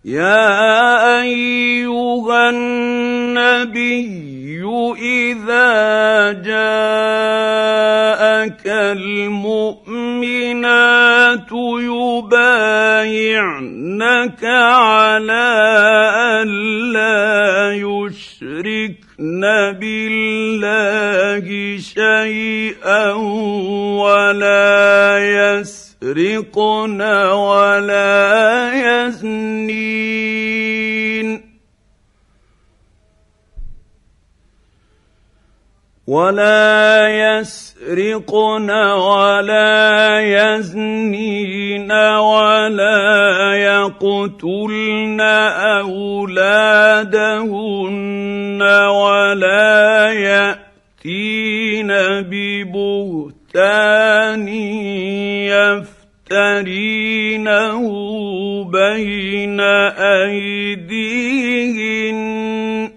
يا أيها النبي إذا جاءك المؤمنات يبايعنك على أن لا يشركن بالله شيئا يسرقن ولا يزنين ولا يقتلن أولادهن ولا يأتين ببهتان يفترينه بين أيديهن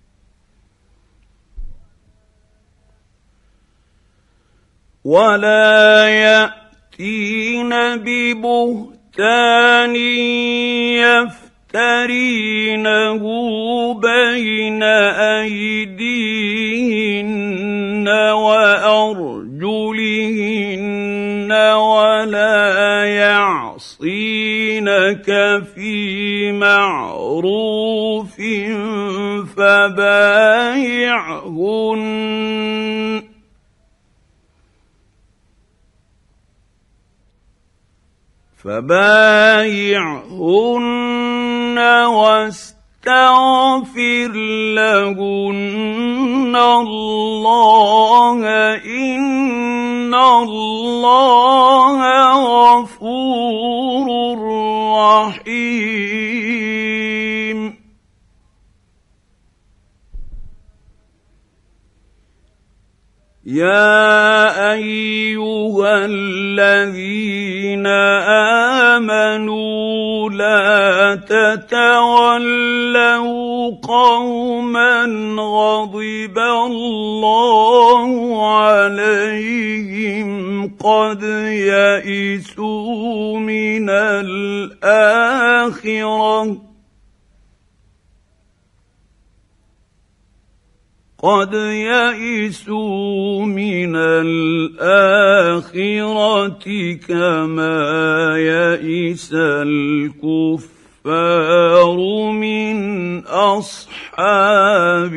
وأرجلهن ولا يعصينك في معروف فبايعهن واستغفر لهن الله إن الله غفور رحيم. يا أيها الذين آمنوا لا تتولوا قوما غضب الله عليهم قد يئسوا من الآخرة كما يئس الكفار من أصحاب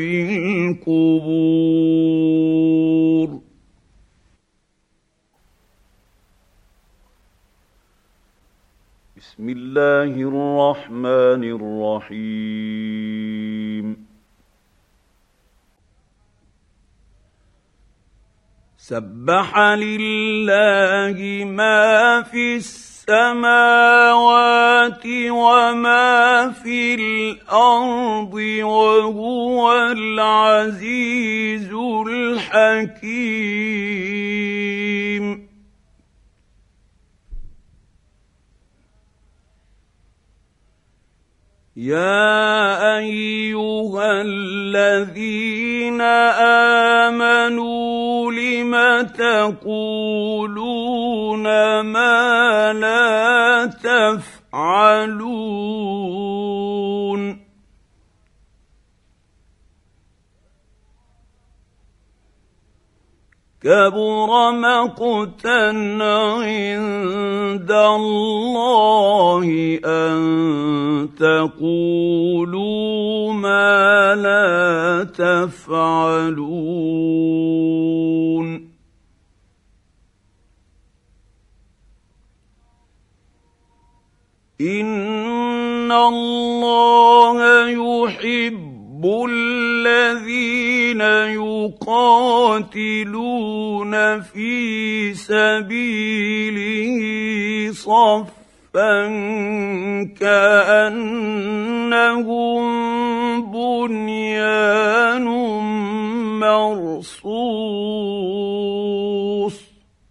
القبور. بسم الله الرحمن الرحيم. سبح لله ما في السماوات وما في الأرض وهو العزيز الحكيم. يا أيها الذين آمنوا لم تقولون ما لا تفعلون. كبر مقتا عند الله أن تقولوا ما لا تفعلون. إن الله يحب الذين يقاتلون في سبيله صفا كأنهم بنيان مرصوص.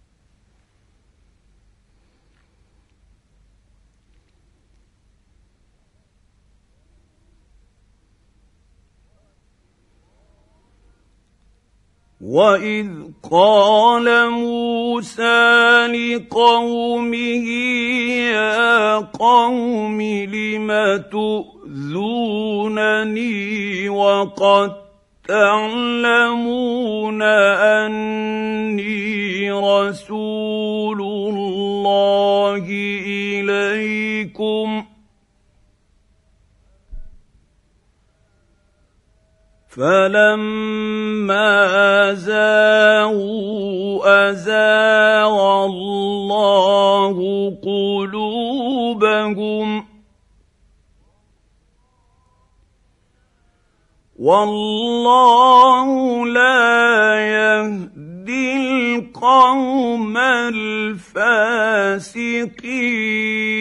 وَإِذْ قَالَ مُوسَىٰ لِقَوْمِهِ يَا قوم لم تؤذونني وقد تعلمون أني رسول الله إليكم فلما زاغوا أزاغ الله قلوبهم والله لا يهدي القوم الفاسقين.